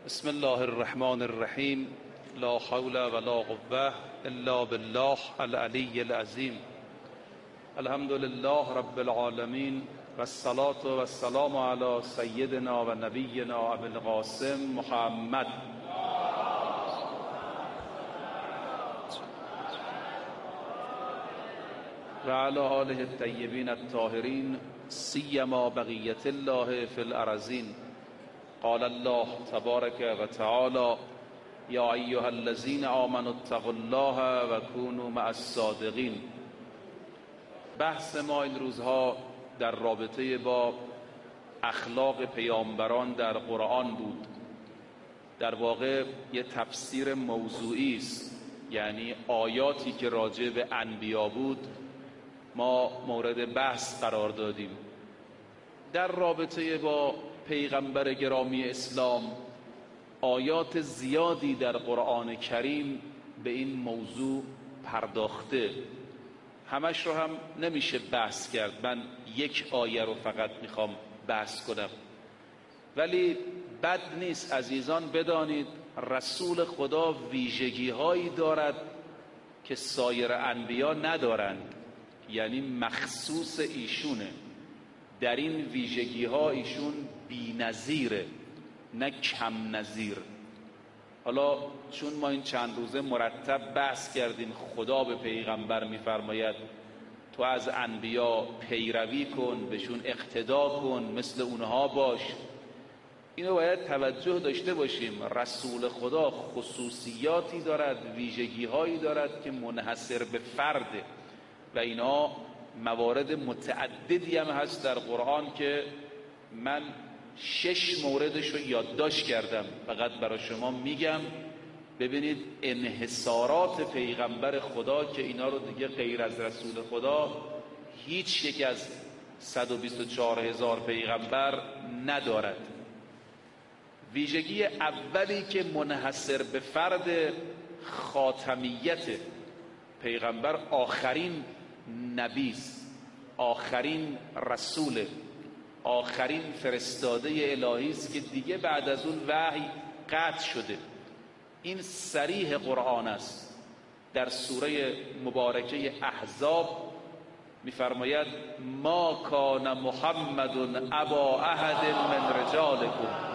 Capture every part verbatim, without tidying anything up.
بسم الله الرحمن الرحیم. لا حول ولا قوة الا بالله العلی العظیم. الحمد لله رب العالمین و الصلاة و السلام علی سیدنا و نبینا ابی القاسم محمد و علی آله الطیبین الطاهرین سیما بقیة الله فی الارضین. قال الله تبارک و تعالی یا ایها الذین آمنوا اتقوا الله و کونوا مع الصادقین. بحث ما این روزها در رابطه با اخلاق پیامبران در قرآن بود. در واقع یه تفسیر موضوعی است، یعنی آیاتی که راجع به انبیا بود ما مورد بحث قرار دادیم. در رابطه با پیغمبر گرامی اسلام آیات زیادی در قرآن کریم به این موضوع پرداخته، همش رو هم نمیشه بحث کرد. من یک آیه رو فقط میخوام بحث کنم، ولی بد نیست عزیزان بدانید رسول خدا ویژگی هایی دارد که سایر انبیا ندارند، یعنی مخصوص ایشونه. در این ویژگی ها ایشون بی‌نظیره، نه کم نظیر. حالا چون ما این چند روزه مرتب بحث کردیم خدا به پیغمبر میفرماید تو از انبیا پیروی کن، بهشون اقتدا کن، مثل اونها باش، اینو باید توجه داشته باشیم. رسول خدا خصوصیاتی دارد، ویژگی هایی دارد که منحصر به فرده و اینا موارد متعددی هم هست در قرآن که من شش موردش رو یادداشت کردم، فقط برای شما میگم ببینید انحصارات پیغمبر خدا که اینا رو دیگه غیر از رسول خدا هیچ یک از صد و بیست و چهار هزار پیغمبر ندارد. ویژگی اولی که منحصر به فرد خاتمیت پیغمبر، آخرین نبی است، آخرین رسول، آخرین فرستاده الهی است که دیگه بعد از اون وحی قطع شده. این صریح قرآن است. در سوره مبارکه احزاب میفرماید ما کان محمد ابا احد من رجالکم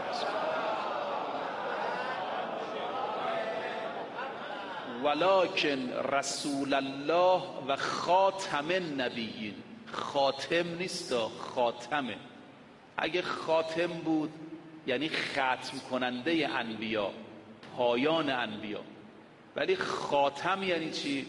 ولکن رسول الله و خاتم النبیین. خاتم نیست، خاتمه. اگه خاتم بود یعنی ختم کننده انبیا، پایان انبیا. ولی خاتم یعنی چی؟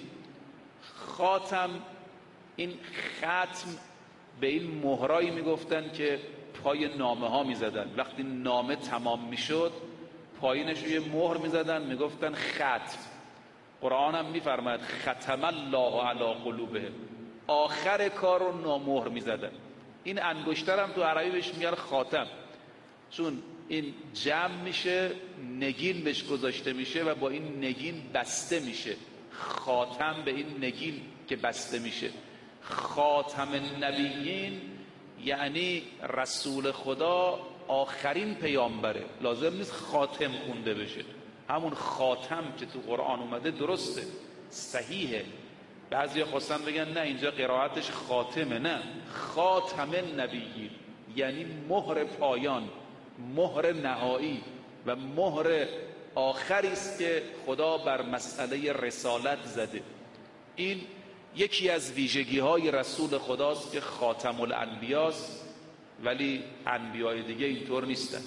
خاتم، این ختم به این مهرایی میگفتن که پای نامه ها میزدن. وقتی نامه تمام میشد پایینش رو یه مهر میزدن، میگفتن ختم. قرآن هم میفرماید ختم الله علی قلوبهم، آخر کار رو نامهر میزدن. این انگشتر هم تو عربی بهش میگن خاتم، چون این جمع میشه، نگین بهش گذاشته میشه و با این نگین بسته میشه. خاتم به این نگین که بسته میشه. خاتم النبیین یعنی رسول خدا آخرین پیامبره. لازم نیست خاتم خونده بشه، همون خاتم که تو قرآن اومده درسته، صحیحه. بعضی خواستن بگن نه اینجا قرائتش خاتمه، نه، خاتم النبیین یعنی مهر پایان، مهر نهایی و مهر آخری است که خدا بر مسئله رسالت زده. این یکی از ویژگی های رسول خداست که خاتم الانبیاست، ولی انبیای دیگه اینطور نیستن.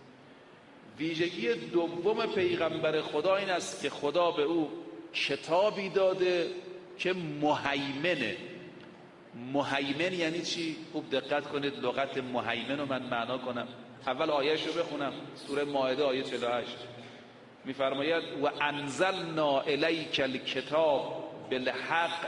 ویژگی دوم پیغمبر خدا این است که خدا به او کتابی داده که مهیمنه. مهیمن یعنی چی؟ خوب دقت کنید لغت مهیمن رو من معنا کنم. اول آیهش رو بخونم، سوره مائده آیه چهل و هشت میفرماید و انزلنا الیک الکتاب بالحق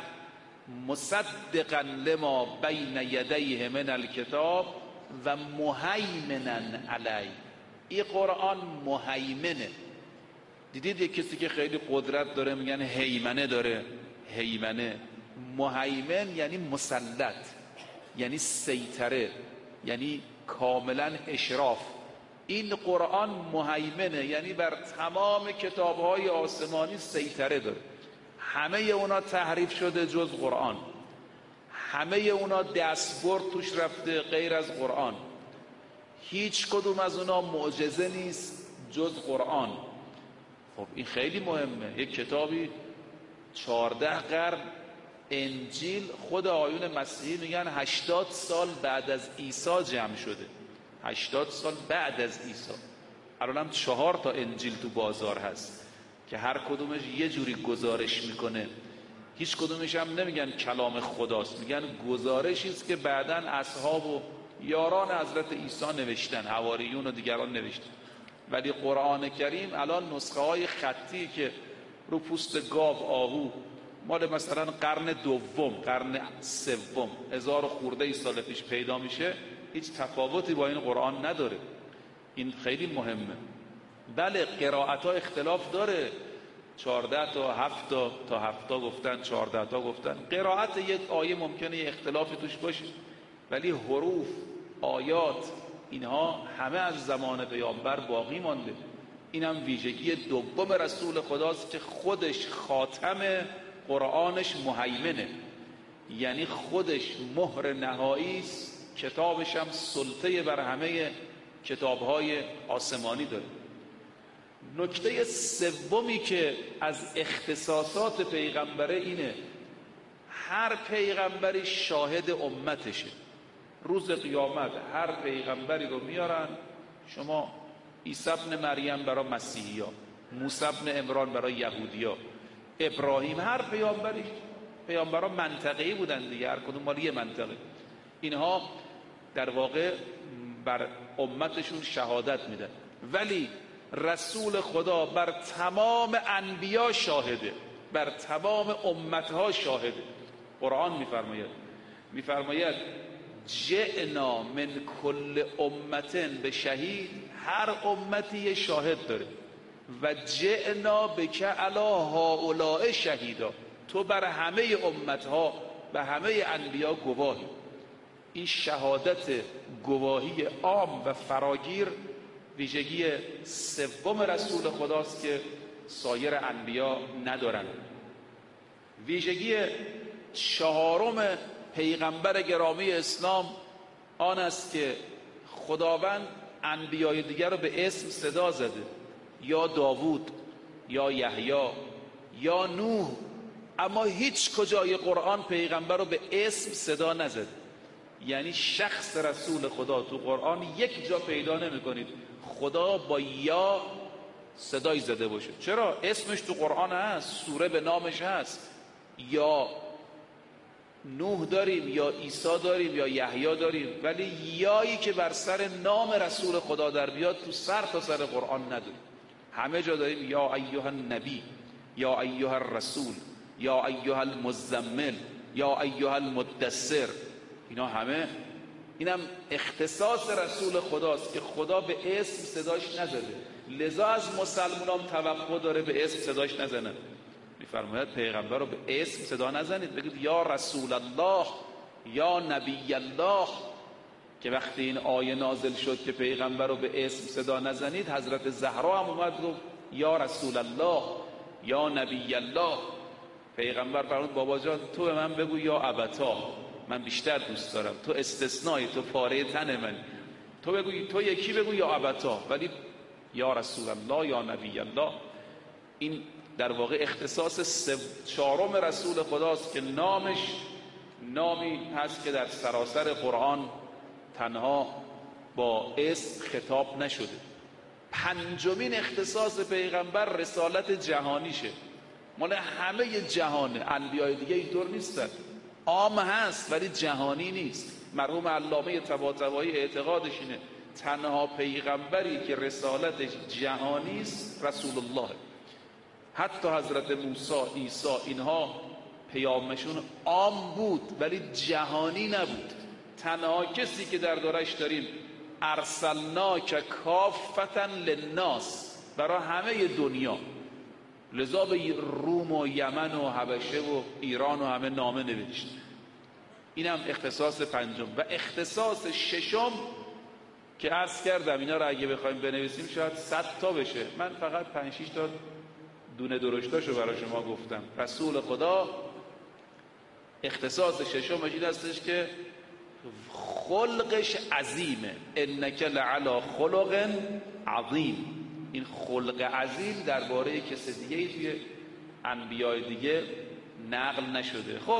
مصدقا لما بین یدیه من الکتاب و مهیمنا علیه. این قرآن مهیمنه. دیدید یک کسی که خیلی قدرت داره میگن هیمنه داره، هیمنه. مهیمن یعنی مسلط، یعنی سیطره، یعنی کاملا اشراف. این قرآن مهیمنه، یعنی بر تمام کتاب‌های آسمانی سیطره داره. همه اونا تحریف شده جز قرآن، همه اونا دستبرد توش رفته غیر از قرآن، هیچ کدوم از اونا معجزه نیست جز قرآن. خب این خیلی مهمه. یک کتابی چهارده قرن، انجیل خود آیون مسیحی میگن هشتاد سال بعد از عیسی جمع شده، هشتاد سال بعد از عیسی. الان هم چهار تا انجیل تو بازار هست که هر کدومش یه جوری گزارش میکنه، هیچ کدومش هم نمیگن کلام خداست، میگن گزارشی است که بعداً اصحاب و یاران حضرت عیسی نوشتن، حواریون و دیگران نوشتن. ولی قرآن کریم الان نسخه های خطی که رو پوست گاو، آهو، مال مثلا قرن دوم، قرن سوم، هزار خورده ای سال پیش پیدا میشه، هیچ تفاوتی با این قرآن نداره. این خیلی مهمه. بله قرائت ها اختلاف داره، چهارده تا هفت تا تا هفت تا گفتن، چهارده تا گفتن. قرائت یک آیه ممکنه یه اختلافی توش باشه، ولی حروف، آیات، اینها همه از زمان پیامبر باقی مانده. اینم ویژگی دوم رسول خداست که خودش خاتم قرآنش مهیمنه، یعنی خودش مهر نهایی است، کتابش هم سلطه بر همه کتاب‌های آسمانی داره. نکته سومی که از اختصاصات پیغمبره اینه، هر پیغمبری شاهد امتشه. روز قیامت هر پیغمبری رو میارن، شما عیسی ابن مریم برای مسیحیا، موسی ابن عمران برای یهودیا، ابراهیم، هر پیامبری، پیامبران منطقه‌ای بودن دیگه، هر کدوم مال یه منطقه، اینها در واقع بر امتشون شهادت میدن. ولی رسول خدا بر تمام انبیا شاهده، بر تمام امتها شاهده. قرآن میفرماید میفرماید جئنا من کل امت به شهید، هر امتی یه شاهد داره. و جئنا بک علی هؤلاء شهیدا، تو بر همه امتها و همه انبیا گواهی. این شهادت، گواهی عام و فراگیر ویژگی سوم رسول خداست که سایر انبیا ندارند. ویژگی چهارم پیغمبر گرامی اسلام آن است که خداوند انبیای دیگر رو به اسم صدا زده، یا داوود، یا یحیی، یا نوح، اما هیچ کجای قرآن پیغمبر رو به اسم صدا نزده. یعنی شخص رسول خدا تو قرآن یک جا پیدا نمی کنید خدا با یا صدای زده باشه. چرا؟ اسمش تو قرآن هست، سوره به نامش هست، یا نوح داریم، یا عیسی داریم، یا یحیی داریم، ولی یایی که بر سر نام رسول خدا در بیاد تو سر تا سر قرآن نداریم. همه جا داریم یا ایها النبی، یا ایها الرسول، یا ایها المزمل، یا ایها المدثر. اینا همه، اینم اختصاص رسول خداست که خدا به اسم صداش نزده، لذا از مسلمانان توقع داره به اسم صداش نزنن. میفرماید پیغمبر رو به اسم صدا نزنید، بگید یا رسول الله، یا نبی الله. که وقتی این آیه نازل شد که پیغمبر رو به اسم صدا نزنید، حضرت زهرا هم اومد گفت یا رسول الله، یا نبی الله. پیغمبر فرمود بابا جان تو به من بگو یا ابتا، من بیشتر دوست دارم، تو استثنایی، تو پاره تن من، تو بگو، تو یکی بگو یا ابتا، ولی یا رسول الله، یا نبی الله. این در واقع اختصاص چهارم رسول خداست که نامش نامی هست که در سراسر قرآن تنها با اسم خطاب نشده. پنجمین اختصاص پیغمبر رسالت جهانیشه، مال همه جهانه. انبیای دیگه اینطور نیستن، عام هست ولی جهانی نیست. مرحوم علامه طباطبایی اعتقادش اینه تنها پیغمبری که رسالتش جهانی است رسول الله. حتی حضرت موسی، عیسی، اینها پیامشون عام بود ولی جهانی نبود. تنها کسی که در دورش داریم ارسلناک کافتا للناس، برای همه دنیا، لذا به روم و یمن و حبشه و ایران و همه نامه نوشت. اینم اختصاص پنجم. و اختصاص ششم که عرض کردم اینا رو اگه بخوایم بنویسیم شاید صد تا بشه. من فقط پنج شش تا دونه درشتاشو برای شما گفتم. رسول خدا اختصاص ششمش این هستش که خلقش عظیمه، انک لعلی خلق عظیم. این خلق عظیم درباره کسی دیگه ای توی انبیای دیگه نقل نشده. خب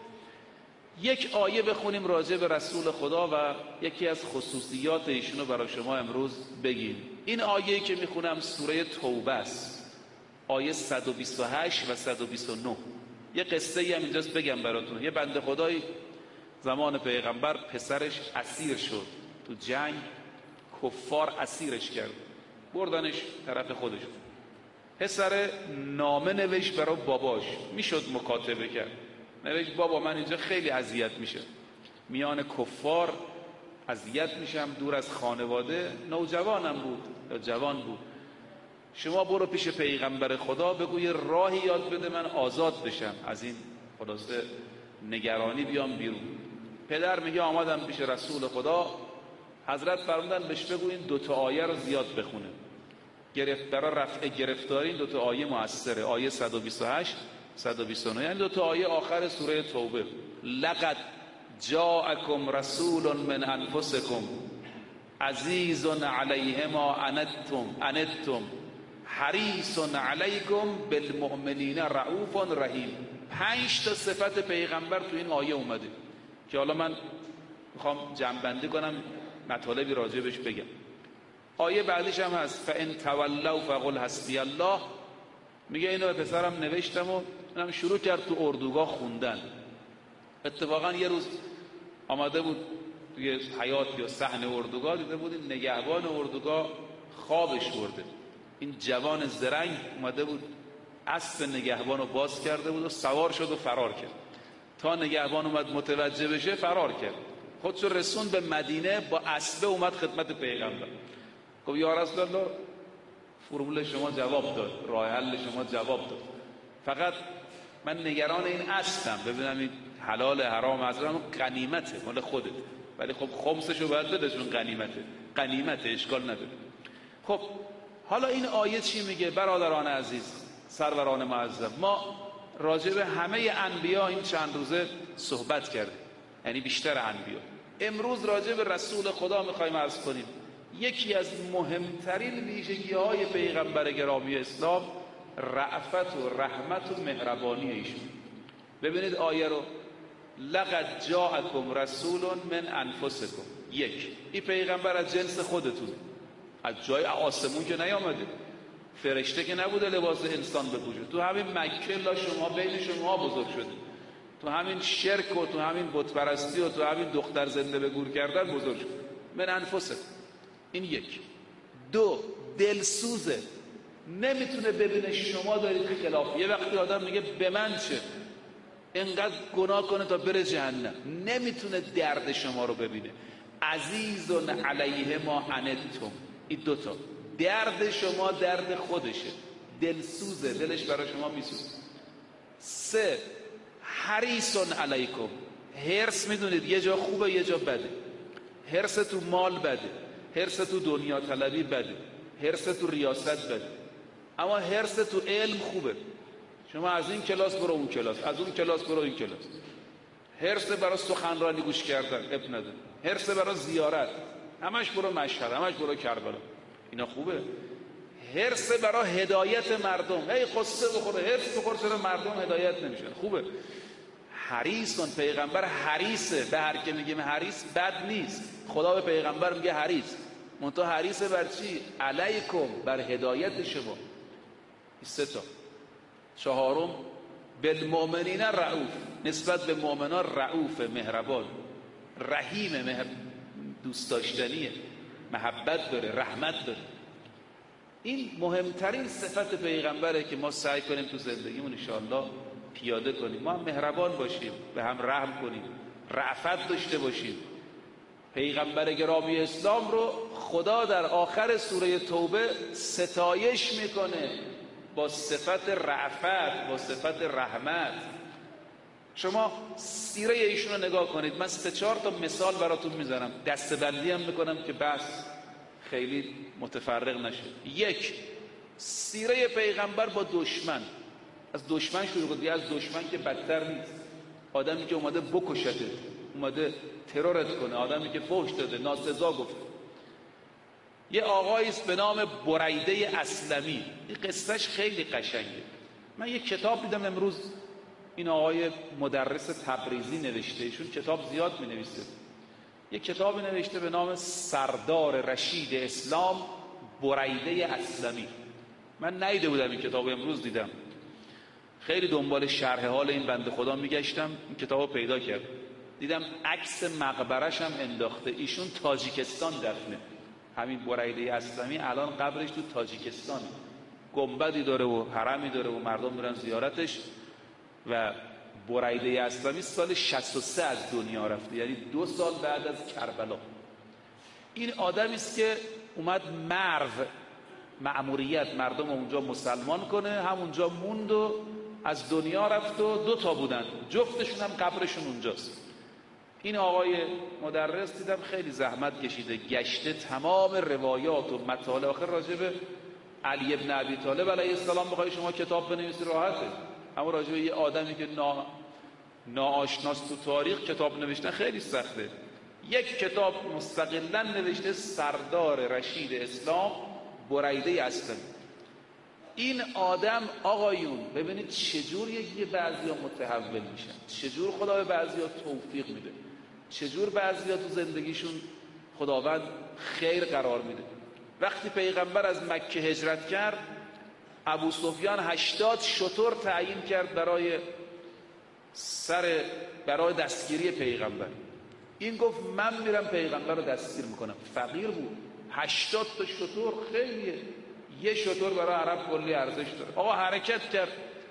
یک آیه بخونیم راجع به رسول خدا و یکی از خصوصیات ایشونو برای شما امروز بگیم. این آیه‌ای که میخونم سوره توبه است، آیه صد و بیست و هشت و صد و بیست و نه. یه قصه ای هم اینجاست بگم براتون. یه بنده خدایی زمان پیغمبر پسرش اسیر شد تو جنگ، کفار اسیرش کرد، بردنش طرف خودشون. پسر نامه نوشت برای باباش، میشد مکاتبه کرد، نوشت بابا من اینجا خیلی اذیت میشه، میان کفار اذیت میشم، دور از خانواده، نوجوانم بود یا جوان بود، شما برو پیش پیغمبر خدا بگو یه راهی یاد بده من آزاد بشم از این خلاصه نگرانی بیام بیرون. پدر میگه آمدم پیش رسول خدا، حضرت فرمودن بهش بگو این دوتا آیه رو زیاد بخونه، گرفت برای رفع گرفتاری این دوتا آیه موثره، آیه صد و بیست و هشت صد و بیست و نه، یعنی دوتا آیه آخر سوره توبه. لقد جاءکم رسول من انفسکم عزیز علیه ما عنتم عنتم حریص علیکم بالمؤمنین رؤوف رحیم. پنج تا صفت پیغمبر تو این آیه اومده که حالا من میخوام جمع‌بندی کنم، مطالبی راجع بهش بگم. آیه بعدش هم هست فان تولوا فقل حسبی الله. میگه اینو به پسرم نوشتم و اونم شروع کرد تو اردوگاه خوندن. اتفاقا یه روز آمده بود توی حیاط یا صحن اردوگاه، دیده بود این نگهبان اردوگاه خوابش برده. این جوان زرنگ اومده بود اسب نگهبان رو باز کرده بود و سوار شد و فرار کرد. تا نگهبان اومد متوجه بشه فرار کرد، خودشو رسون به مدینه، با اسبه اومد خدمت پیغمبر. گفت یا رسول الله فرمول شما جواب داد، راه حل شما جواب داد، فقط من نگران این اسبم، ببینم این حلال حرام از اون غنیمته مال خودت، ولی خب خمسشو باید بده چون غنیمته، غنیمته اشکال نداره. خب حالا این آیه چی میگه؟ برادران عزیز، سروران معظم، ما راجع به همه انبیا این چند روزه صحبت کردیم، یعنی بیشتر انبیا. امروز راجع به رسول خدا میخوایم عرض کنیم. یکی از مهمترین ویژگی‌های پیغمبر گرامی اسلام رأفت و رحمت و مهربانی ایشون. ببینید آیه رو، لقد جاءکم رسول من انفسکم. یک، این پیغمبر از جنس خودتونه، از جای آسمون که نیامده، فرشته که نبوده لباس انسان بپوشه، تو همین مکه لا شما بین شما بزرگ شده، تو همین شرک و تو همین بت پرستی و تو همین دختر زنده به گور کردن بزرگ شد. من انفسکم. این یک. دو، دلسوزه، نمیتونه ببینه شما دارید خلاف. یه وقتی آدم میگه به من چه، اینقدر گناه کنه تا بره جهنم، نمیتونه درد شما رو ببینه. عزیزون علیه ما عنتم. این دوتا، درد شما درد خودشه، دلسوزه، دلش برای شما میسوزه. سه، حریصون علیکم. حرص میدونید یه جا خوبه یه جا بده. حرص تو مال بده، حرص تو دنیا طلبی بده، حرص تو ریاست بده، اما حرص تو علم خوبه. شما از این کلاس برو اون کلاس، از اون کلاس برو این کلاس. حرص برای سخنرانی گوش کردن اب نداره، حرص برای زیارت، همش برو مشهد، همش برو کربلا، اینا خوبه. حرص برای هدایت مردم، هی قصه بخوره حرص بخور چرا مردم هدایت نمیشن، خوبه. حریصون، پیغمبر حریصه، به هر که میگیم حریص بد نیست، خدا به پیغمبر میگه حریص، منتها حریصه بر چی؟ علیکم، بر هدایت شما. سه تا. چهارم، بالمؤمنین رؤوف، نسبت به مؤمنان رؤوف، مهربان، رحیم، مهر... دوست داشتنیه، محبت داره، رحمت داره. این مهمترین صفت پیغمبره که ما سعی کنیم تو زندگیمون ان شاءالله پیاده کنیم. ما هم مهربان باشیم، به هم رحم کنیم، رأفت داشته باشیم. پیغمبر گرامی اسلام رو خدا در آخر سوره توبه ستایش میکنه با صفت رأفت، با صفت رحمت. شما سیره ایشون رو نگاه کنید. من سه چهار تا مثال براتون میزنم، دسته‌بندی هم میکنم که بحث خیلی متفرق نشه. یک، سیره پیغمبر با دشمن، از دشمن شروع کنید. از دشمن که بدتر نیست، آدمی که اومده بکشته، اومده ترورت کنه، آدمی که فحش داده، ناسزا گفته. یه آقایی است به نام بریده اسلمی، این قصهش خیلی قشنگه. من یه کتاب دیدم امروز، این آقای مدرس تبریزی نوشته، ایشون کتاب زیاد می نویسه. یه کتابی نوشته به نام سردار رشید اسلام بریده اسلمی. من ندیده بودم این کتاب، امروز دیدم. خیلی دنبال شرح حال این بنده خدا میگشتم، این کتابو پیدا کردم. دیدم عکس مقبرش هم انداخته، ایشون تاجیکستان دفنه. همین بریده اسلمی الان قبرش تو تاجیکستان، گنبدی داره و حرمی داره و مردم میرن زیارتش. و بریده اسلمی سال شصت و سه از دنیا رفته، یعنی دو سال بعد از کربلا. این آدمی است که اومد مرو، مأموریت مردم اونجا مسلمان کنه، همونجا موند و از دنیا رفت و دو تا بودن، جفتشون هم قبرشون اونجاست. این آقای مدرس دیدم خیلی زحمت کشیده، گشته تمام روایات و مطالب. آخر راجع به علی ابن ابی طالب علیه السلام بخوای شما کتاب بنویسی راحته، اما راجع به یه آدمی که نا... ناآشناست تو تاریخ کتاب نوشتن خیلی سخته. یک کتاب مستقلاً نوشته، سردار رشید اسلام بریده اسلمی. این آدم آقایون ببینید چجور یکی بعضیا متحول میشن، چجور خدا به بعضیا توفیق میده، چجور بعضیا تو زندگیشون خداوند خیر قرار میده. وقتی پیغمبر از مکه هجرت کرد، ابو سفیان هشتاد شتر تعیین کرد برای سر برای دستگیری پیغمبر. این گفت من میرم پیغمبر رو دستگیر میکنم. فقیر بود، هشتاد تا شتر خیلیه، یه شتر برای عرب کلی ارزش داره. آقا حرکت کرد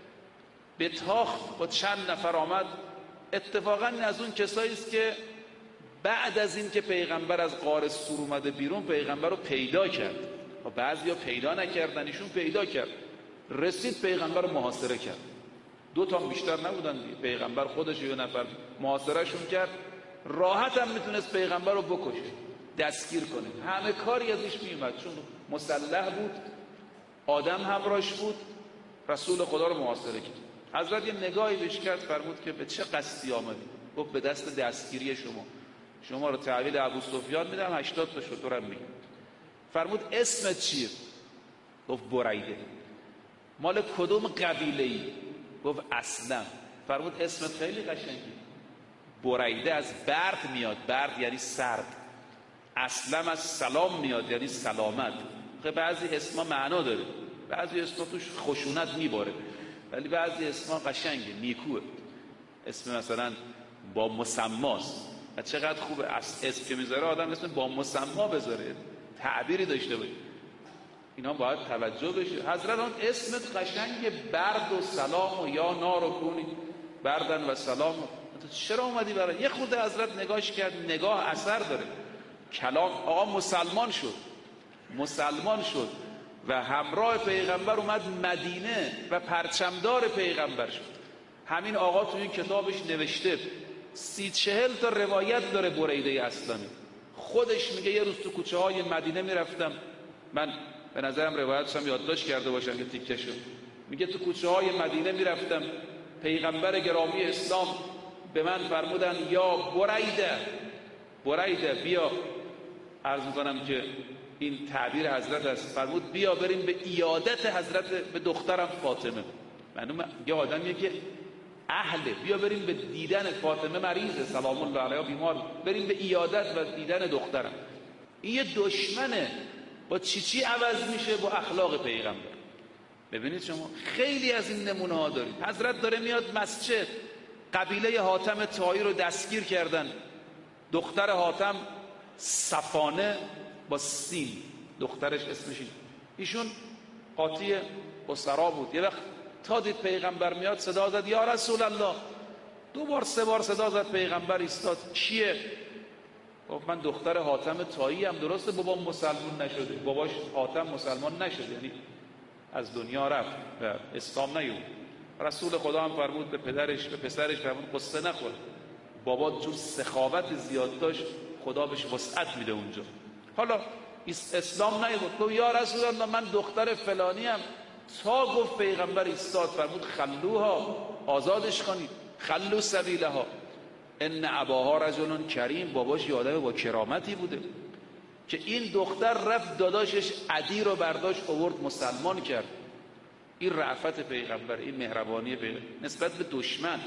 به تاخت، با چند نفر آمد. اتفاقا از اون کسایی است که بعد از این که پیغمبر از غار سور اومده بیرون، پیغمبر رو پیدا کرد و بعضیا پیدا نکردن، ایشون پیدا کرد، رسید پیغمبر رو محاصره کرد. دو تا بیشتر نبودن دیگه، پیغمبر خودش یه نفر محاصرهشون کرد. راحت هم میتونست پیغمبر رو بکشه، دستگیر کنه، همه کاری ازش میومد، چون مسلح بود، آدم همراهش بود، رسول خدا رو محاصره کرد. حضرت یه نگاهی بهش کرد، فرمود که به چه قصدی آمدی؟ گفت به دست دستگیری شما، شما رو تحویل ابو سفیان میدم، هشتاد تا شترم میگم. فرمود اسمت چیه؟ گفت بریده. مال کدوم قبیله ای؟ گفت اسلم. فرمود اسمت خیلی قشنگی، بریده از برد میاد، برد یعنی سرد، اسلم از سلام میاد یعنی سلامت. بعضی اسما معنا داره، بعضی اسما توش خشونت میباره، ولی بعضی اسما قشنگه، نیکوه. اسم مثلا با مسماست، چقدر خوبه اسم که میذاره آدم اسم با مسما بذاره، تعبیری داشته باشه. اینا باید توجه بشه. حضرت اون اسمت قشنگه، برد و سلام و یا نار و کونی بردن و سلام. چرا اومدی برای یه خود؟ حضرت نگاهش کرد، نگاه اثر داره. کلام آقا مسلمان شد، مسلمان شد و همراه پیغمبر اومد مدینه و پرچمدار پیغمبر شد. همین آقا تو این کتابش نوشته، سی چهل تا روایت داره بریده اسلامی. خودش میگه یه روز تو کوچه های مدینه میرفتم، من به نظرم روایتش هم یادداشت کرده باشم که تیکه شد. میگه تو کوچه های مدینه میرفتم، پیغمبر گرامی اسلام به من فرمودن یا بریده، بریده بیا. عرض میکنم که این تعبیر حضرت است. فرمود بیا بریم به عیادت حضرت، به دخترم فاطمه. معلومه یه آدمیه که اهله، بیا بریم به دیدن فاطمه مریضه سلام الله علیها، بیمار، بریم به عیادت و دیدن دخترم. این یه دشمنه، با چی چی عوض میشه؟ با اخلاق پیغمبر. ببینید شما خیلی از این نمونه ها دارید. حضرت داره میاد مسجد، قبیله حاتم طایی رو دستگیر کردن. دختر حاتم صفانه با سین، دخترش اسمش این. ایشون قاطی اسرا بود. یه وقت تا دید پیغمبر میاد صدا زد یا رسول الله. دو بار سه بار صدا زد، پیغمبر ایستاد. کیه؟ گفت من دختر حاتم طایی هم. درسته بابا مسلمان نشده، باباش حاتم مسلمان نشده، یعنی از دنیا رفت و اسلام نیومد. رسول خدا هم فرمود به پدرش به پسرش فرمود قصه نخور، بابا جور سخاوت زیاد داشت خدا بهش وسعت میده اونجا. حالا اسلام نیبود، گفت یا رسول الله من دختر فلانی ام، تا گفت پیغمبر ایستاد فرمود خلوها، آزادش کنید، خلو سبیلها، ان اباها رجل کریم، باباش یه آدم با کرامتی بوده که این دختر رفت داداشش عدی رو برداشت آورد مسلمان کرد. این رأفت پیغمبر، این مهربانی پیغمبر نسبت به دشمن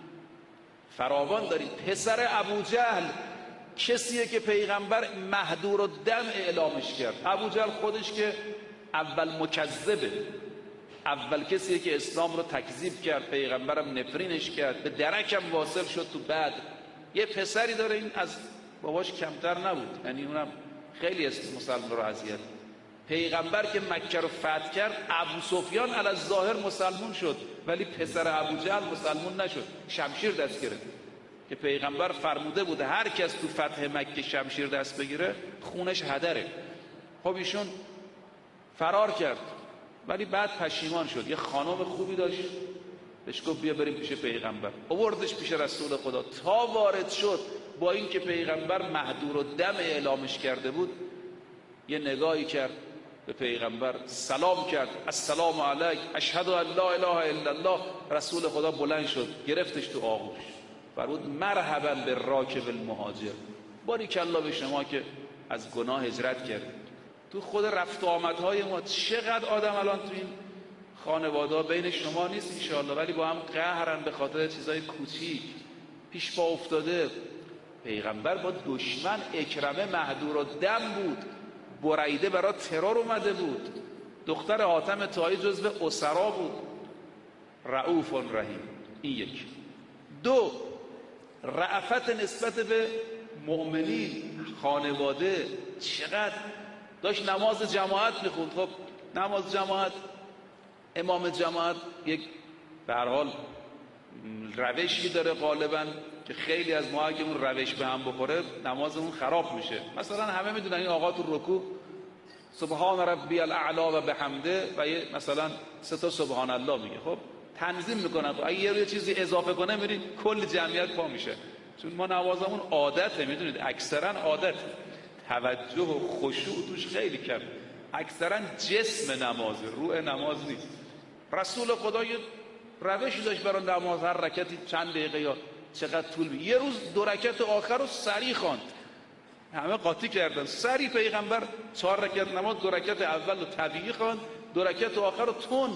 فراوان دارید. پسر ابوجهل کسیه که پیغمبر مهدور و دم اعلامش کرد. ابوجهل خودش که اول مکذبه، اول کسیه که اسلام رو تکذیب کرد، پیغمبرم نفرینش کرد، به درکم واصل شد تو بعد. یه پسری داره این از باباش کمتر نبود، یعنی اونم خیلی اسم مسلمان رو اذیت. پیغمبر که مکه رو فتح کرد ابو سفیان علی الظاهر مسلمون شد، ولی پسر ابوجهل مسلمون نشد، شمشیر دست گرفت که پیغمبر فرموده بوده هر کس تو فتح مکه شمشیر دست بگیره خونش هدره. خب ایشون فرار کرد ولی بعد پشیمان شد. یه خانم خوبی داشت بهش گفت بیا بریم پیش پیغمبر، آوردش پیش رسول خدا. تا وارد شد با اینکه پیغمبر مهدور و دم اعلامش کرده بود یه نگاهی کرد به پیغمبر، سلام کرد، السلام علیک اشهد ان لا اله الا الله. رسول خدا بلند شد گرفتش تو آغوش فرمود مرحبا بالراکب المهاجر، باریکالله به شما که از گناه هجرت کردید. تو خود رفت و آمدهای ما چقدر آدم الان تو این خانواده بین شما نیست انشاءالله، ولی با هم قهرن به خاطر چیزای کوچیک، پیش پا افتاده. پیغمبر با دشمن اکرمه مهدور و دم بود، بریده برای ترور اومده بود، دختر حاتم طایی جزو اسرا بود. رؤوف رحیم. این یک. دو، رأفت نسبت به مؤمنین، خانواده. چقدر داشت نماز جماعت میخوند. خب نماز جماعت، امام جماعت یک به هر حال روشی داره غالبا که خیلی از ما اگه اون روش به هم بخوره نمازمون خراب میشه. مثلا همه میدونن این آقا تو رکوع سبحان ربی الاعلی و بحمده و یه مثلا سه تا سبحان الله میگه، خب تنظیم میکنن. اگه یه چیزی اضافه کنه میرین کل جمعیت پا میشه، چون ما نمازمون عادته، میدونید اکثرا عادت، توجه و خشوع توش خیلی کم، اکثرا جسم نمازه، روح نماز نیست. رسول خدا یه روشی داشت برای نماز، هر رکعتی چند دقیقه یا چقدر طول می. یه روز دو رکعت آخر رو سریع خواند، همه قاطی کردن. سریع پیغمبر چهار رکعت نماز دو رکعت اول رو طبیعی خواند، دو رکعت آخر رو تند.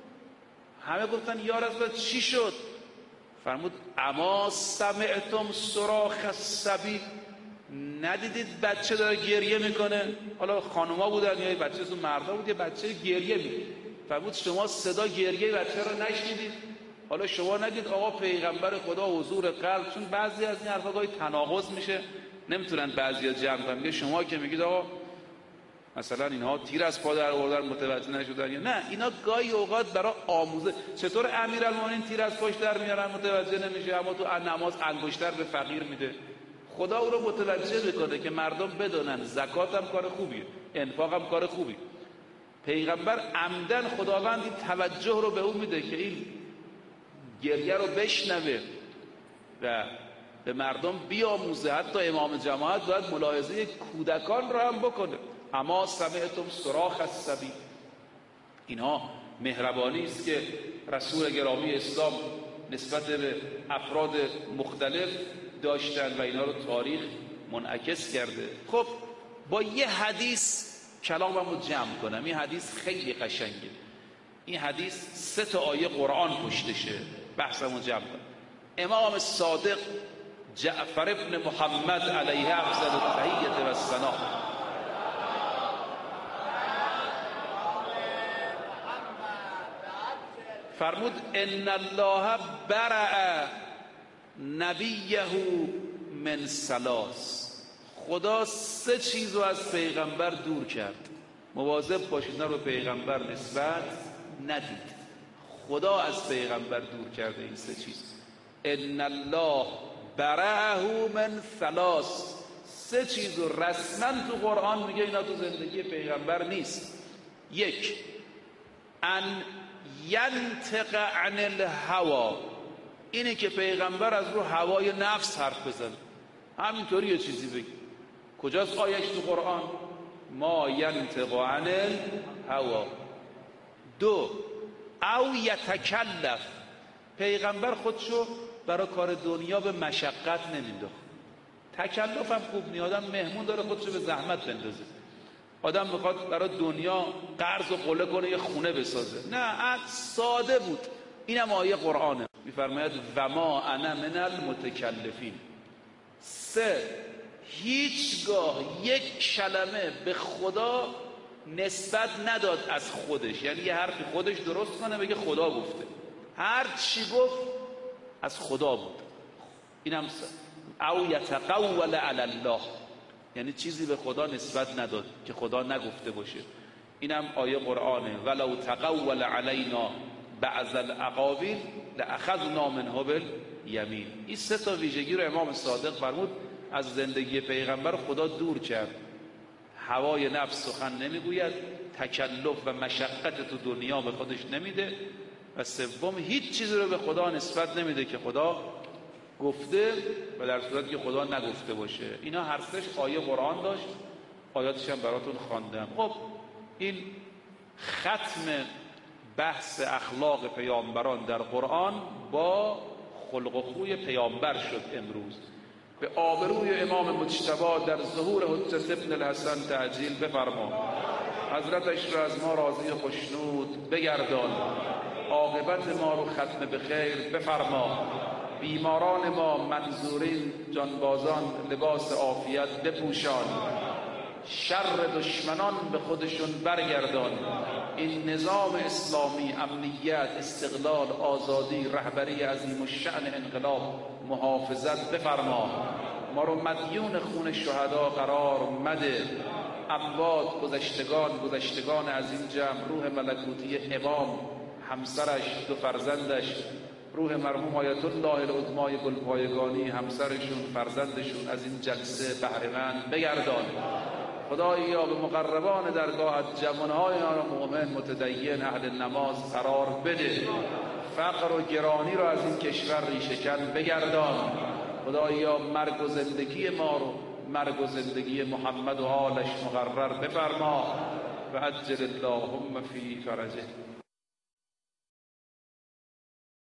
همه گفتن یا رسول الله چی شد؟ فرمود اما سمعتم صراخ الصبی، ندیدید بچه داره گریه میکنه؟ حالا خانوما بودن یا بچه اون مردا بود، یه بچه گریه میکنه. فرمود شما صدا گریه بچه رو نشنیدید؟ حالا شما نگید آقا پیغمبر خدا حضور قلب، چون بعضی از این حرفا گاهی تناقض میشه، نمیتونن بعضیا جمع کنن. میگه شما که میگید آقا مثلا اینها تیر از پا در آوردن متوجه نشدن، یا نه اینا گاهی اوقات برای آموزه. چطور امیرالمومنین تیر از پاش در میارن متوجه نمیشه، اما تو نماز انگشتر به فقیر میده. خدا او رو متوجه میکنه که مردم بدونن زکات هم کار خوبیه، انفاق هم کار خوبی. پیغمبر عمدن خداوند این توجه رو به اون میده که این گریه رو بشنوه و به مردم بیاموزه. حتی امام جماعت باید ملاحظه کودکان رو هم بکنه. اما سمعتم صراخ الصبی. اینها مهربانی است که رسول گرامی اسلام نسبت به افراد مختلف داشتن و اینا رو تاریخ منعکس کرده. خب با یه حدیث کلاممو جمع کنم. این حدیث خیلی قشنگه. این حدیث سه تا آیه قرآن پشتشه. بحثمو جمع کنم. امام صادق جعفر ابن محمد علیه افضل التحیة و الثنا فرمود ان الله برأ نبیه من ثلاث. خدا سه چیز رو از پیغمبر دور کرد. مواظب باشید نه رو پیغمبر نسبت ندید. خدا از پیغمبر دور کرده این سه چیز. ان الله برأه من ثلاث. سه چیز رو رسما تو قرآن میگه اینا تو زندگی پیغمبر نیست. یک، ان ینطق عن الهوا، اینه که پیغمبر از رو هوای نفس حرف بزن، همینطوری یه چیزی بگی. کجاست آیش تو قرآن؟ ما ینطق عن الهوا. دو، او یتکلف، پیغمبر خودشو برای کار دنیا به مشقت نمینداخت. تکلف هم خوب نی، آدم مهمون داره خودشو به زحمت بندازه. آدم میخواد برای دنیا قرض و قله کنه یه خونه بسازه، نه، ساده بود. اینم آیه قرآنه، میفرماید و ما انا من المتکلفین. سه، هیچگاه یک کلمه به خدا نسبت نداد از خودش، یعنی یه حرفی خودش درست کنه بگه خدا گفته، هر چی گفت از خدا بود. اینم سه. او یتقول علی الله، یعنی چیزی به خدا نسبت نداد که خدا نگفته باشه. اینم آیه قرآنه. ولو تقول علینا بعض الاقاویل لاخذنا منه بالیمین. این سه تا ویژگی رو امام صادق فرمود از زندگی پیغمبر خدا دور کرد. هوای نفس سخن نمیگوید، تکلف و مشقت تو دنیا به خودش نمیده، و سوم هیچ چیزی رو به خدا نسبت نمیده که خدا گفته و در صورتی که خدا نگفته باشه. اینا هر سهش آیه قرآن داشت، آیاتش هم براتون خواندم. خب این ختم بحث اخلاق پیامبران در قرآن با خلق و خوی پیامبر شد. امروز به آبروی امام مجتبی در ظهور حجت ابن الحسن تعجیل بفرما، حضرتش را از ما راضی خوشنود بگردان، عاقبت ما رو ختم به خیر بفرما، بیماران ما منظورین جانبازان لباس عافیت بپوشان، شر دشمنان به خودشون برگردان، این نظام اسلامی، امنیت، استقلال، آزادی، رهبری عظیم الشأن انقلاب محافظت بفرما، ما رو مدیون خون شهدا قرار مده، اموات گذشتگان گذشتگان از این جمع، روح ملکوتی امام، همسرش، دو فرزندش، روح مرحوم آیت الله العظمای گلپایگانی، همسرشون، فرزندشون از این جلسه بهره‌مند بگردان. خدایا به مقربان درگاهت جوانهای مؤمن متدین اهل نماز قرار بده، فقر و گرانی رو از این کشور ریشه‌کن بگردان. خدایا مرگ و زندگی ما رو مرگ و زندگی محمد و آلش مقرر بفرما و عجل اللهم فی فرجه.